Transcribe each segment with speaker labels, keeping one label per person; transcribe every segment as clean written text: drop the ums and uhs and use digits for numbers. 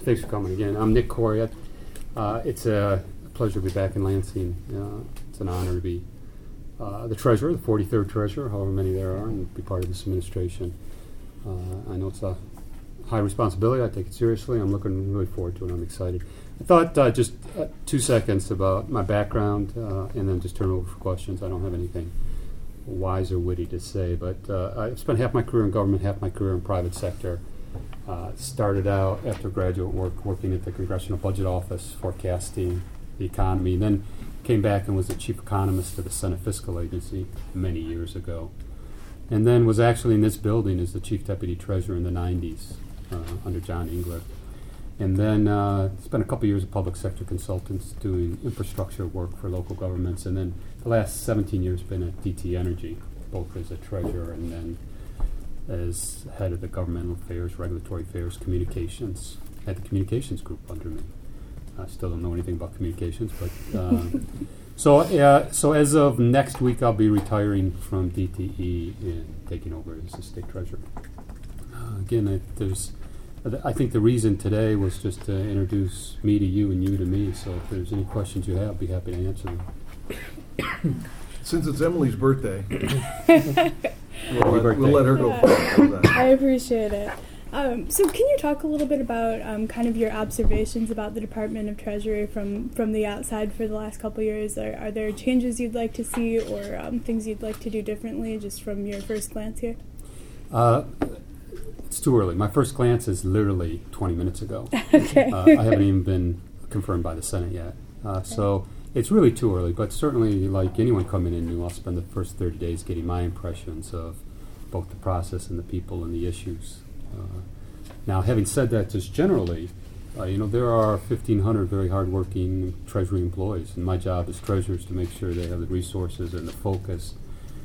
Speaker 1: Thanks for coming again. I'm Nick Corriott. It's a pleasure to be back in Lansing. It's an honor to be the treasurer, the 43rd treasurer, however many there are, and be part of this administration. I know it's a high responsibility. I take it seriously. I'm looking really forward to it. I'm excited. I thought just 2 seconds about my background and then just turn it over for questions. I don't have anything wise or witty to say, but I spent half my career in government, half my career in private sector. Started out after graduate work working at the Congressional Budget Office, forecasting the economy, then came back and was the chief economist of the Senate Fiscal Agency many years ago. And then was actually in this building as the chief deputy treasurer in the 90s under John Engler. And then spent a couple years as public sector consultants doing infrastructure work for local governments. And then the last 17 years been at DTE Energy, both as a treasurer and then as head of the governmental affairs, regulatory affairs, communications. Had the communications group under me. I still don't know anything about communications, but so as of next week, I'll be retiring from DTE and taking over as the state treasurer. Again, I think the reason today was just to introduce me to you and you to me. So if there's any questions you have, I'll be happy to answer them.
Speaker 2: Since it's Emily's birthday, we'll let her go first.
Speaker 3: I appreciate it. So can you talk a little bit about kind of your observations about the Department of Treasury from the outside for the last couple of years? Are there changes you'd like to see or things you'd like to do differently just from your first glance here?
Speaker 1: It's too early. My first glance is literally 20 minutes ago.
Speaker 3: Okay.
Speaker 1: I haven't even been confirmed by the Senate yet. So it's really too early, but certainly like anyone coming in new, I'll spend the first 30 days getting my impressions of both the process and the people and the issues. Now, having said that, just generally, there are 1,500 very hardworking Treasury employees, and my job as treasurer is to make sure they have the resources and the focus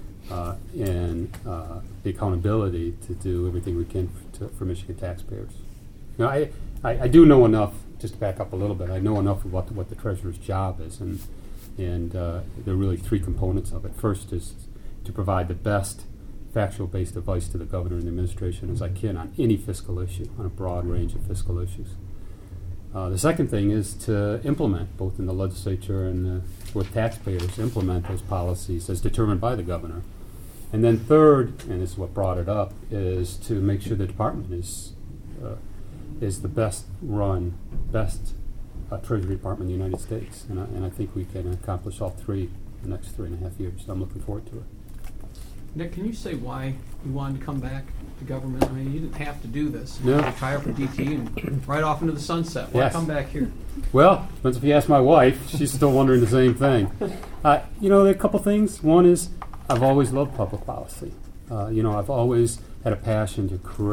Speaker 1: and the accountability to do everything we can for Michigan taxpayers. Now, I do know enough, just to back up a little bit, I know enough about what the treasurer's job is, and there are really three components of it. First is to provide the best factual-based advice to the governor and the administration as I can on any fiscal issue, on a broad range of fiscal issues. The second thing is to implement, both in the legislature and with taxpayers, implement those policies as determined by the governor. And then third, and this is what brought it up, is to make sure the department is the best run, best Treasury Department in the United States. And I think we can accomplish all three in the next 3.5 years. So I'm looking forward to it.
Speaker 4: Nick, can you say why you wanted to come back to government? I mean, you didn't have to do this.
Speaker 1: No.
Speaker 4: Retire from DT and right off into the sunset. Why
Speaker 1: Yes.
Speaker 4: come back here?
Speaker 1: Well, depends if you ask my wife. She's still wondering the same thing. There are a couple things. One is I've always loved public policy. I've always had a passion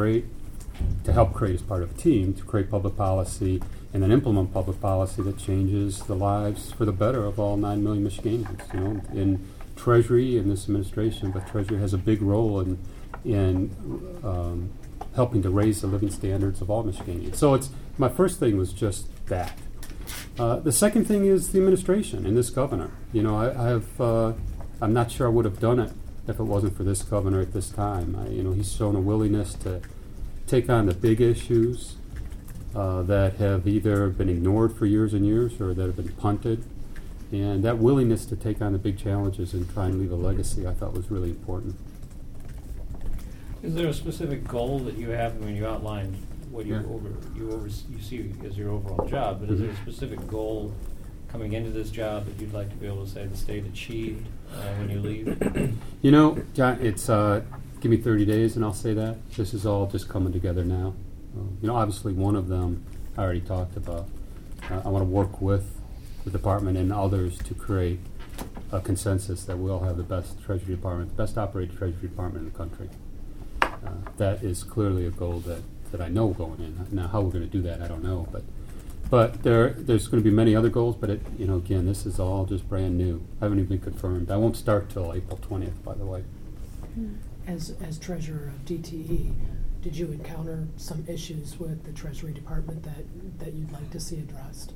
Speaker 1: to help create as part of a team, to create public policy and then implement public policy that changes the lives for the better of all 9 million Michiganders, in Treasury and this administration, but Treasury has a big role in helping to raise the living standards of all Michiganians. So my first thing was just that. The second thing is the administration and this governor. I'm not sure I would have done it if it wasn't for this governor at this time. He's shown a willingness to take on the big issues that have either been ignored for years and years or that have been punted. And that willingness to take on the big challenges and try and leave a legacy, I thought was really important.
Speaker 5: Is there a specific goal that you have when you outlined what you see as your overall job? But is there a specific goal coming into this job that you'd like to be able to say the state achieved when you leave?
Speaker 1: John, it's give me 30 days and I'll say that. This is all just coming together now. Obviously one of them I already talked about. I want to work with the department and others to create a consensus that we'll have the best Treasury Department, the best operated Treasury Department in the country. That is clearly a goal that I know going in. Now, how we're going to do that, I don't know. But there's going to be many other goals. But again, this is all just brand new. I haven't even been confirmed. I won't start till April 20th, by the way.
Speaker 6: As treasurer of DTE, did you encounter some issues with the Treasury Department that you'd like to see addressed?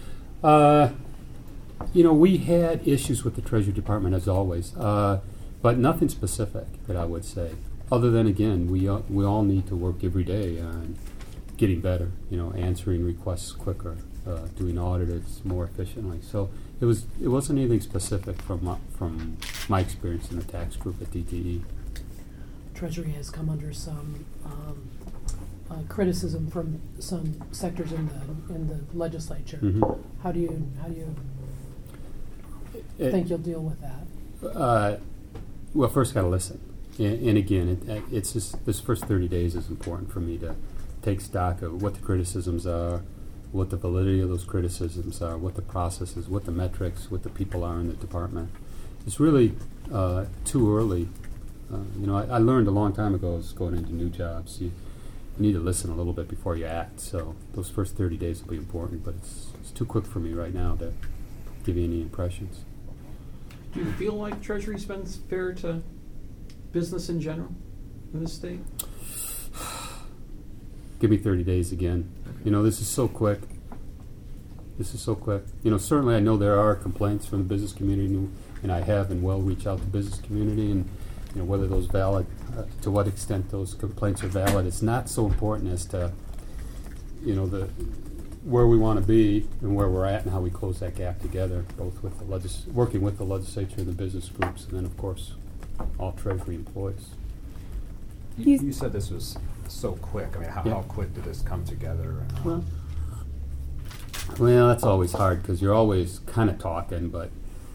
Speaker 1: We had issues with the Treasury Department as always, but nothing specific that I would say. Other than, again, we all need to work every day on getting better, answering requests quicker, doing audits more efficiently. So it wasn't anything specific from my experience in the tax group at DTE.
Speaker 6: Treasury has come under some criticism from some sectors in the legislature.
Speaker 1: Mhm.
Speaker 6: How do you think you'll deal with that?
Speaker 1: Well, first got to listen, and again, it's just this first 30 days is important for me to take stock of what the criticisms are, what the validity of those criticisms are, what the process is, what the metrics, what the people are in the department. It's really too early. I learned a long time ago as going into new jobs, you need to listen a little bit before you act. So those first 30 days will be important, but it's too quick for me right now to give you any impressions.
Speaker 4: Do you feel like Treasury's been fair to business in general in this state?
Speaker 1: Give me 30 days again. This is so quick. Certainly I know there are complaints from the business community, and I have and will reach out to the business community, and whether those valid, to what extent those complaints are valid, it's not so important as to, where we want to be and where we're at and how we close that gap together, both with working with the legislature and the business groups, and then of course all Treasury employees.
Speaker 7: You said this was so quick. I mean, how quick did this come together?
Speaker 1: Well, that's always hard because you're always kind of talking, but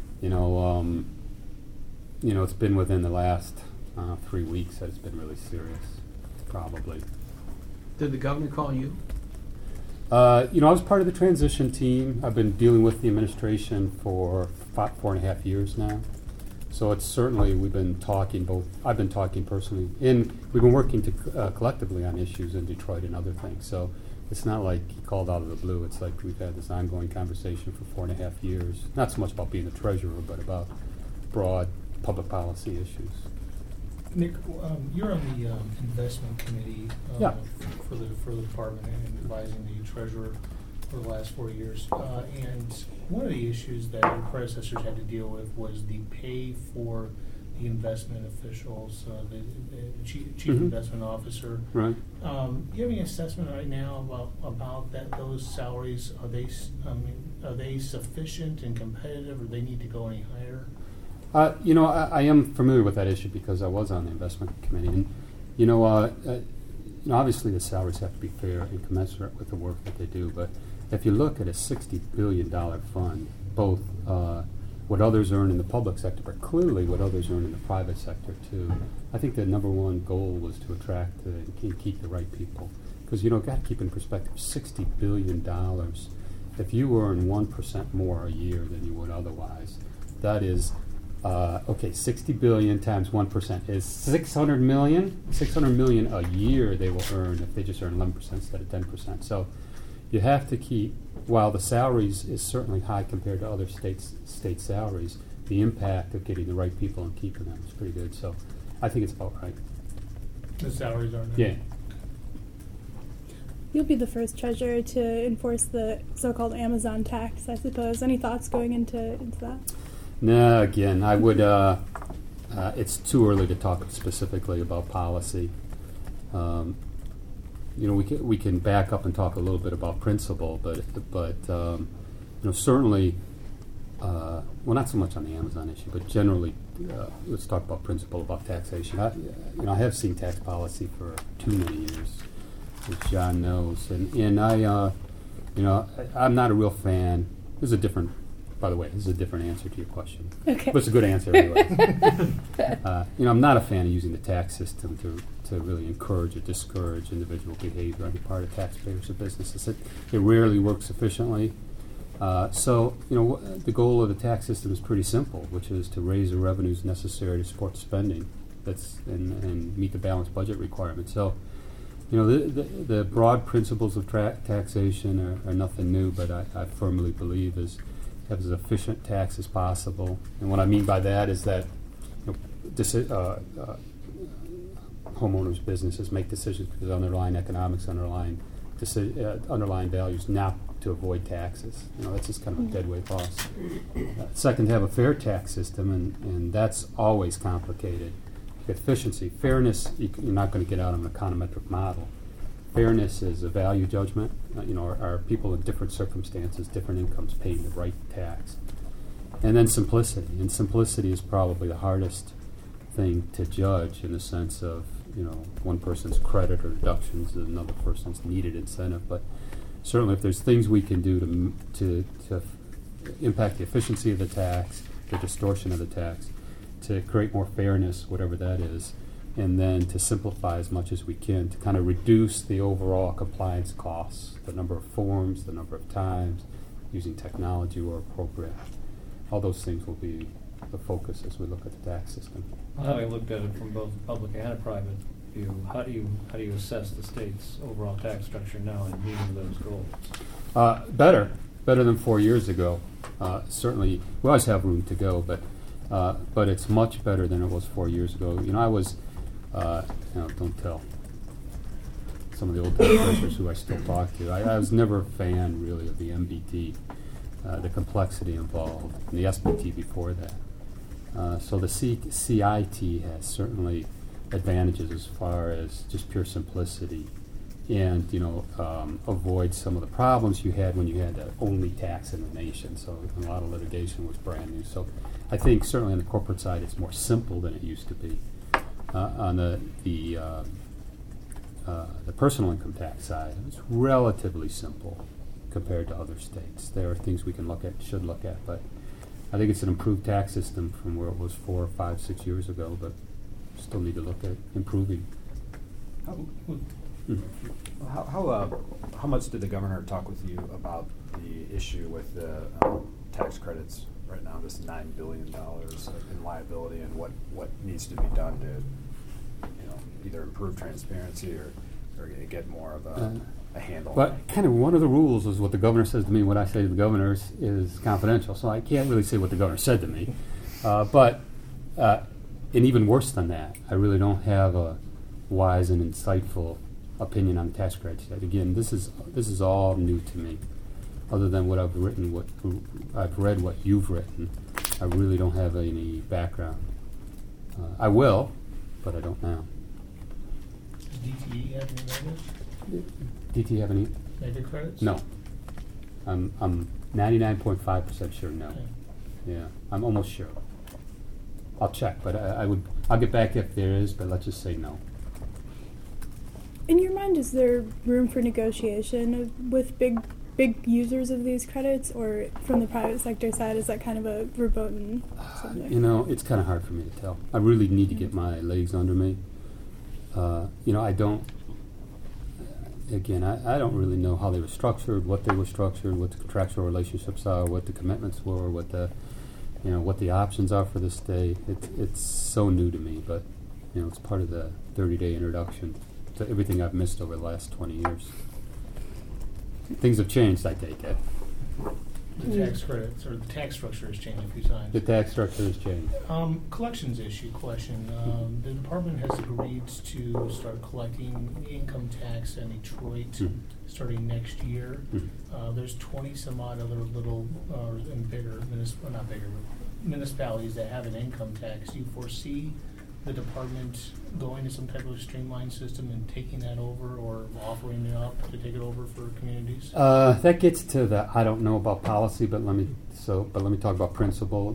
Speaker 1: it's been within the last 3 weeks that it's been really serious, probably.
Speaker 4: Did the governor call you?
Speaker 1: I was part of the transition team. I've been dealing with the administration for 4.5 years now. So it's certainly, we've been talking I've been talking personally, and we've been working collectively on issues in Detroit and other things. So it's not like he called out of the blue. It's like we've had this ongoing conversation for 4.5 years. Not so much about being the treasurer, but about broad public policy issues.
Speaker 8: Nick, you're on the investment committee for the department and advising the treasurer for the last 4 years. And one of the issues that your predecessors had to deal with was the pay for the investment officials, the chief investment officer.
Speaker 1: Right.
Speaker 8: Do you have any assessment right now about those salaries? Are they sufficient and competitive, or do they need to go any higher?
Speaker 1: I am familiar with that issue because I was on the investment committee, and obviously the salaries have to be fair and commensurate with the work that they do. But if you look at a $60 billion fund, both what others earn in the public sector, but clearly what others earn in the private sector too, I think the number one goal was to attract and keep the right people. Because got to keep in perspective, $60 billion. If you earn 1% more a year than you would otherwise, that is 60 billion times 1% is 600 million. 600 million a year they will earn if they just earn 11% instead of 10%. So you have to keep, while the salaries is certainly high compared to other state salaries, the impact of getting the right people and keeping them is pretty good. So I think it's about right.
Speaker 8: The salaries are now?
Speaker 1: Yeah.
Speaker 3: You'll be the first treasurer to enforce the so-called Amazon tax, I suppose. Any thoughts going into that?
Speaker 1: No, again, I would. It's too early to talk specifically about policy. We can back up and talk a little bit about principle, but certainly, well, not so much on the Amazon issue, but generally, let's talk about principle about taxation. I have seen tax policy for too many years, as John knows, and I'm not a real fan. By the way, this is a different answer to your question.
Speaker 3: Okay.
Speaker 1: But it's a good answer anyway. I'm not a fan of using the tax system to really encourage or discourage individual behavior on the part of taxpayers or businesses. It rarely works efficiently. So the goal of the tax system is pretty simple, which is to raise the revenues necessary to support spending and meet the balanced budget requirements. So, the broad principles of taxation are nothing new, but I firmly believe have as efficient tax as possible. And what I mean by that is that homeowners, businesses make decisions because underlying economics, underlying values, not to avoid taxes. That's just kind of a dead weight loss. Second, to have a fair tax system, and that's always complicated. Efficiency, fairness, you're not going to get out of an econometric model. fairness is a value judgment. Are people in different circumstances, different incomes paying the right tax? And then simplicity. And simplicity is probably the hardest thing to judge in the sense of, one person's credit or deductions and another person's needed incentive. But certainly if there's things we can do to impact the efficiency of the tax, the distortion of the tax, to create more fairness, whatever that is, and then to simplify as much as we can to kind of reduce the overall compliance costs, the number of forms, the number of times, using technology where appropriate. All those things will be the focus as we look at the tax system.
Speaker 5: Having looked at it from both a public and a private view, how do you assess the state's overall tax structure now in meeting those goals?
Speaker 1: Better than 4 years ago. Certainly, we always have room to go, but it's much better than it was 4 years ago. I was, don't tell some of the old tax treasurers who I still talk to. I was never a fan, really, of the MBT, the complexity involved, and the SBT before that. So the CIT has certainly advantages as far as just pure simplicity and, avoid some of the problems you had when you had the only tax in the nation. So a lot of litigation was brand new. So I think certainly on the corporate side it's more simple than it used to be. On the personal income tax side, it's relatively simple compared to other states. There are things we can look at, should look at, but I think it's an improved tax system from where it was 4, 5, 6 years ago, but still need to look at improving.
Speaker 7: How much did the governor talk with you about the issue with the tax credits right now, this $9 billion in liability, and what needs to be done to either improve transparency or get more of a handle?
Speaker 1: But kind of one of the rules is what the governor says to me. What I say to the governor is confidential, so I can't really say what the governor said to me. And even worse than that, I really don't have a wise and insightful opinion on the tax credits. Again, this is all new to me. Other than what I've written, I've read what you've written, I really don't have any background. I will, but I don't now.
Speaker 8: Does DTE have any negatives?
Speaker 1: DT have any?
Speaker 8: Negative credits?
Speaker 1: No. I'm 99.5% sure no.
Speaker 8: Okay.
Speaker 1: Yeah, I'm almost sure. I'll check, but I'll get back if there is, but let's just say no.
Speaker 3: In your mind, is there room for negotiation with big users of these credits, or from the private sector side, is that kind of a verboten subject?
Speaker 1: It's kind of hard for me to tell. I really need to get my legs under me. I don't. Again, I don't really know how they were structured, what they were structured, what the contractual relationships are, what the commitments were, what the options are for the state. It's so new to me, but it's part of the 30-day introduction to everything I've missed over the last 20 years. Things have changed, I take it.
Speaker 8: The tax credits, or the tax structure has changed a few times.
Speaker 1: The tax structure has changed.
Speaker 8: Collections issue question. The department has agreed to start collecting income tax in Detroit starting next year. There's 20 some odd other little and bigger, not bigger, but municipalities that have an income tax. Do you foresee the department going to some type of streamlined system and taking that over, or offering it up to take it over for communities?
Speaker 1: That gets to the I don't know about policy, but let me talk about principles.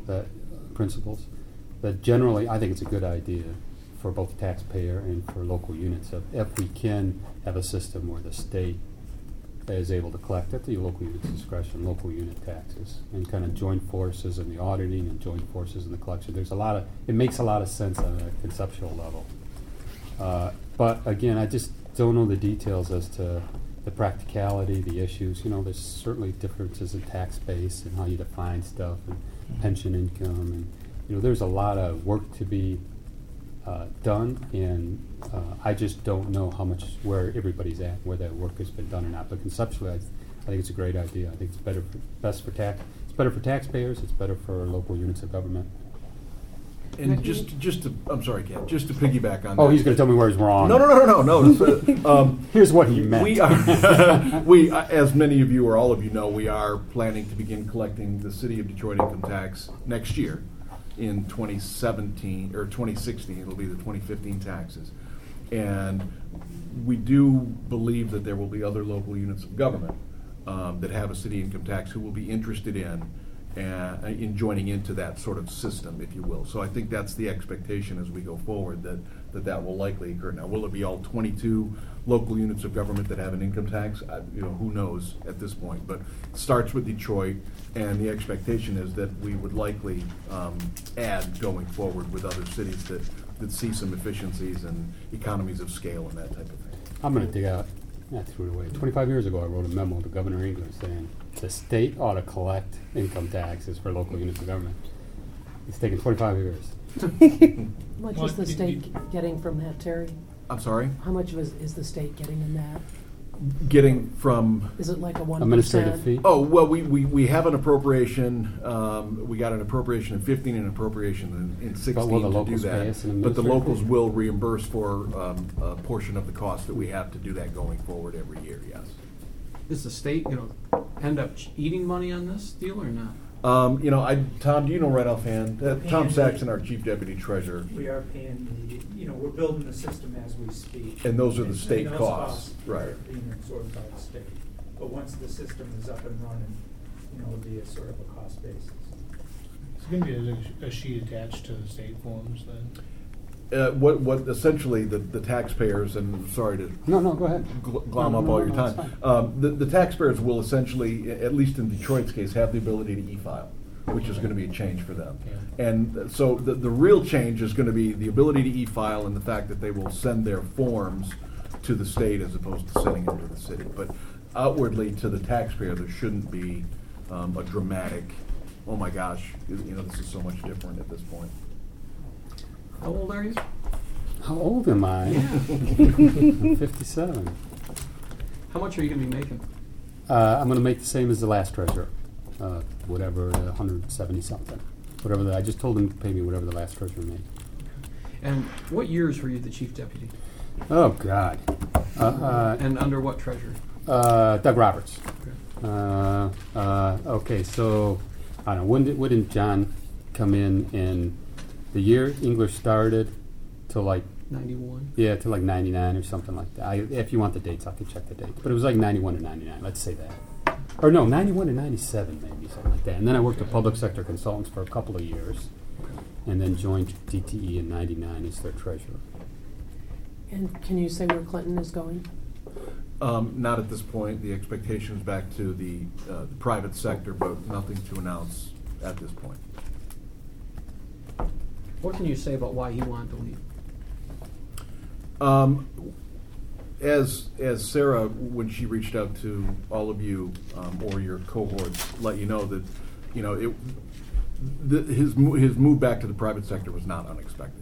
Speaker 1: That generally, I think it's a good idea for both the taxpayer and for local units. If we can have a system where the state is able to collect at the local unit's discretion, local unit taxes, and kind of join forces in the auditing and join forces in the collection. It makes a lot of sense on a conceptual level. But again, I just don't know the details as to the practicality, the issues. There's certainly differences in tax base and how you define stuff, and pension income, and there's a lot of work to be done, and I just don't know where everybody's at, where that work has been done or not. But conceptually, I think it's a great idea. I think it's best for taxpayers. It's better for local units of government.
Speaker 2: And I'm sorry, Ken, just to piggyback on that.
Speaker 1: Oh, he's going to tell me where he's wrong.
Speaker 2: No.
Speaker 1: Here's what he meant.
Speaker 2: We are, as many of you or all of you know, we are planning to begin collecting the City of Detroit income tax next year in 2017 or 2016. It'll be the 2015 taxes. And we do believe that there will be other local units of government that have a city income tax who will be interested in joining into that sort of system, if you will. So I think that's the expectation as we go forward, that will likely occur. Now, will it be all 22 local units of government that have an income tax? Who knows at this point, but it starts with Detroit, and the expectation is that we would likely add going forward with other cities that see some efficiencies and economies of scale and that type of thing.
Speaker 1: I'm going to dig out, I threw it away. 25 years ago, I wrote a memo to Governor Engler saying the state ought to collect income taxes for local units of government. It's taken 25 years.
Speaker 6: How much is the
Speaker 8: Well,
Speaker 6: state getting from that, Terry?
Speaker 2: I'm sorry?
Speaker 6: How much is the state getting in that?
Speaker 2: Getting from...
Speaker 6: Is it like a 1%?
Speaker 1: Administrative fee?
Speaker 2: Oh, well, we have an appropriation, we got an appropriation in 15 and an appropriation in 16
Speaker 1: But will the
Speaker 2: to do
Speaker 1: locals pay us
Speaker 2: that.
Speaker 1: an
Speaker 2: But the
Speaker 1: administrative
Speaker 2: locals
Speaker 1: fee?
Speaker 2: will reimburse for a portion of the cost that we have to do that going forward every year, yes.
Speaker 4: Is the state going to end up eating money on this deal or not?
Speaker 2: Tom, do you know right offhand? Tom
Speaker 9: And-
Speaker 2: Saxon, our Chief Deputy Treasurer.
Speaker 9: We are paying we're building the system as we speak.
Speaker 2: And those are the
Speaker 9: And
Speaker 2: state
Speaker 9: those
Speaker 2: costs, right.
Speaker 9: are being absorbed by the state. But once the system is up and running, it'll be a sort of a cost basis.
Speaker 8: It's going to be a sheet attached to the state forms then?
Speaker 2: What essentially the taxpayers, and sorry to
Speaker 1: No, go ahead.
Speaker 2: glom
Speaker 1: No,
Speaker 2: up
Speaker 1: no,
Speaker 2: all
Speaker 1: no,
Speaker 2: your
Speaker 1: no,
Speaker 2: time.
Speaker 1: it's
Speaker 2: The taxpayers will essentially, at least in Detroit's case, have the ability to e-file, which is going to be a change for them. And so the real change is going to be the ability to e-file and the fact that they will send their forms to the state as opposed to sending them to the city. But outwardly to the taxpayer, there shouldn't be a dramatic, oh my gosh, this is so much different at this point.
Speaker 4: How old are you?
Speaker 1: How old am I?
Speaker 4: Yeah.
Speaker 1: I'm 57.
Speaker 4: How much are you going to be making?
Speaker 1: I'm going to make the same as the last treasurer, whatever, 170 something. Whatever I just told him to pay me whatever the last treasurer made.
Speaker 4: And what years were you the chief deputy?
Speaker 1: Oh God.
Speaker 4: And under what treasurer?
Speaker 1: Doug Roberts.
Speaker 4: Okay.
Speaker 1: Okay, so I don't know. When didn't John come in the year English started till like
Speaker 4: 91.
Speaker 1: till like 99 or something like that. If you want the dates, I can check the dates. But it was like 91 to 99. Let's say that. Or no, 91 to 97 maybe, something like that. And then I worked at Public Sector Consultants for a couple of years, and then joined DTE in 99 as their treasurer.
Speaker 6: And can you say where Clinton is going?
Speaker 2: Not at this point. The expectation is back to the private sector, but nothing to announce at this point.
Speaker 4: What can you say about why he wanted to leave?
Speaker 2: As Sarah, when she reached out to all of you or your cohorts, let you know that his move back to the private sector was not unexpected.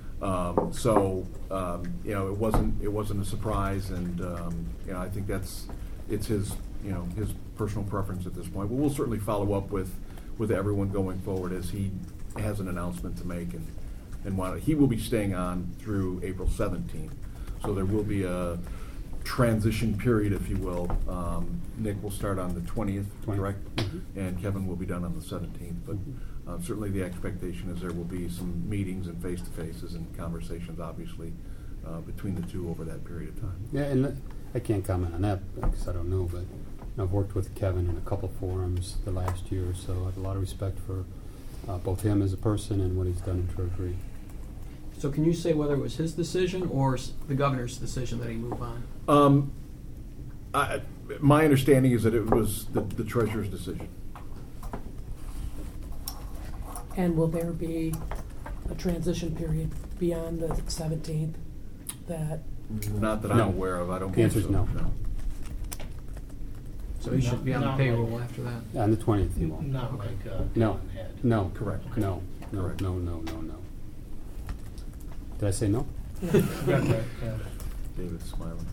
Speaker 2: It wasn't a surprise, and I think it's his his personal preference at this point. But we'll certainly follow up with everyone going forward as he has an announcement to make, and he will be staying on through April 17th. So there will be a transition period, if you will. Nick will start on the 20th, correct?
Speaker 1: Mm-hmm.
Speaker 2: And Kevin will be done on the 17th. But certainly the expectation is there will be some meetings and face-to-faces and conversations, obviously, between the two over that period of time.
Speaker 1: Yeah, and I can't comment on that because I don't know, but I've worked with Kevin in a couple forums the last year or so. I have a lot of respect for both him as a person and what he's done in Treasury.
Speaker 4: So can you say whether it was his decision or the governor's decision that he move on?
Speaker 2: My understanding is that it was the treasurer's decision.
Speaker 6: And will there be a transition period beyond the 17th that?
Speaker 2: Not that
Speaker 1: No.
Speaker 2: I'm aware of. I don't
Speaker 1: The
Speaker 2: think
Speaker 1: answer is
Speaker 2: so.
Speaker 1: no.
Speaker 4: So he should be on the
Speaker 8: Not
Speaker 4: payroll
Speaker 8: like-
Speaker 4: after that.
Speaker 1: On the 20th, he won't.
Speaker 8: Not like
Speaker 1: No,
Speaker 8: Kevin had.
Speaker 1: no,
Speaker 2: Correct.
Speaker 1: no, no,
Speaker 2: Correct.
Speaker 1: no. Did I say no?
Speaker 8: Got that, yeah.
Speaker 2: David's smiling.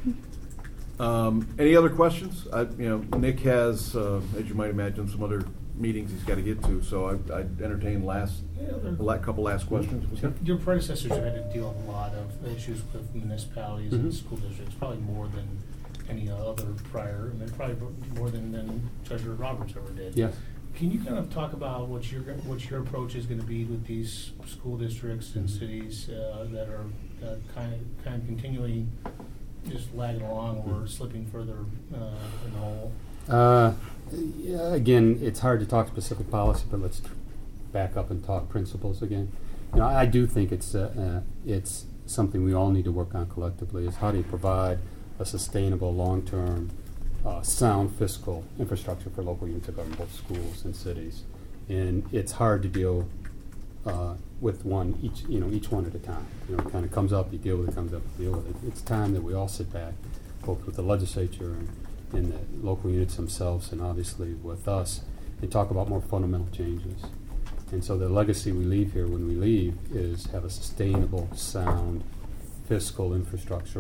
Speaker 2: Any other questions? Nick has, as you might imagine, some other meetings he's got to get to, so I'd entertain couple last questions.
Speaker 8: Your predecessors have had to deal with a lot of issues with municipalities and school districts, probably more than any other prior, and then probably more than Treasurer Roberts ever did.
Speaker 1: Yes.
Speaker 8: Can you kind of talk about what your approach is going to be with these school districts and cities that are kind of continually just lagging along or slipping further in the hole?
Speaker 1: Yeah, again, it's hard to talk specific policy, but let's back up and talk principles again. You know, I do think it's something we all need to work on collectively. Is how do you provide a sustainable, long-term, sound fiscal infrastructure for local units of government, both schools and cities. And it's hard to deal with each one at a time. You know, it kind of comes up, you deal with it, comes up, you deal with it. It's time that we all sit back, both with the legislature and the local units themselves, and obviously with us, and talk about more fundamental changes. And so the legacy we leave here when we leave is have a sustainable, sound fiscal infrastructure,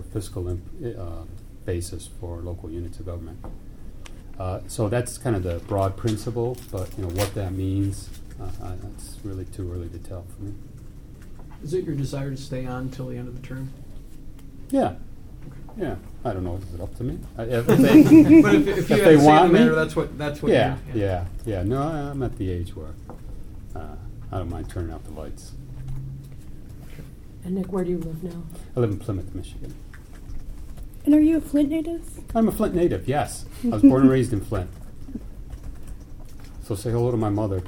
Speaker 1: basis for local units of government. So that's kind of the broad principle, but what that means, it's really too early to tell for me.
Speaker 4: Is it your desire to stay on until the end of the term?
Speaker 1: Yeah. Yeah. I don't know. Is it up to me? If
Speaker 4: But if you
Speaker 1: if
Speaker 4: have
Speaker 1: they
Speaker 4: to say
Speaker 1: want
Speaker 4: the
Speaker 1: me,
Speaker 4: matter, that's what.
Speaker 1: Yeah. No, I'm at the age where I don't mind turning out the lights.
Speaker 6: And Nick, where do you live now?
Speaker 1: I live in Plymouth, Michigan.
Speaker 3: And are you a Flint native?
Speaker 1: I'm a Flint native, yes. I was born and raised in Flint. So say hello to my mother.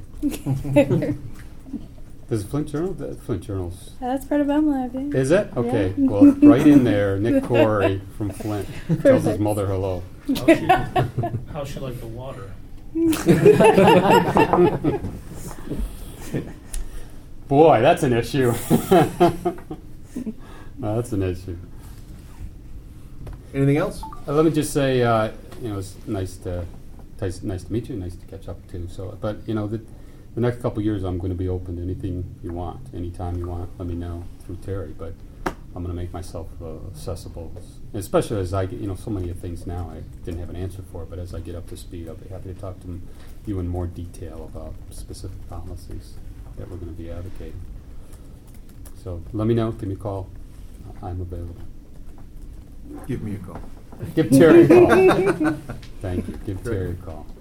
Speaker 1: Does Flint Journal? The Flint Journal's.
Speaker 3: That's part of MLab, yeah.
Speaker 1: Is it? Okay.
Speaker 3: Yeah.
Speaker 1: Well, right in there, Nick Corey from Flint tells his mother hello.
Speaker 8: How's she like the water?
Speaker 1: Boy, that's an issue. That's an issue.
Speaker 2: Anything else?
Speaker 1: Let me just say, it's nice to meet you. Nice to catch up too. So, but the next couple of years, I'm going to be open to anything you want, anytime you want. Let me know through Terry. But I'm going to make myself accessible, especially as I get, so many of things now I didn't have an answer for. But as I get up to speed, I'll be happy to talk to you in more detail about specific policies that we're going to be advocating. So let me know. Give me a call. I'm available.
Speaker 2: Give me a call.
Speaker 1: Give Terry a call. Thank you. Give Terry a call.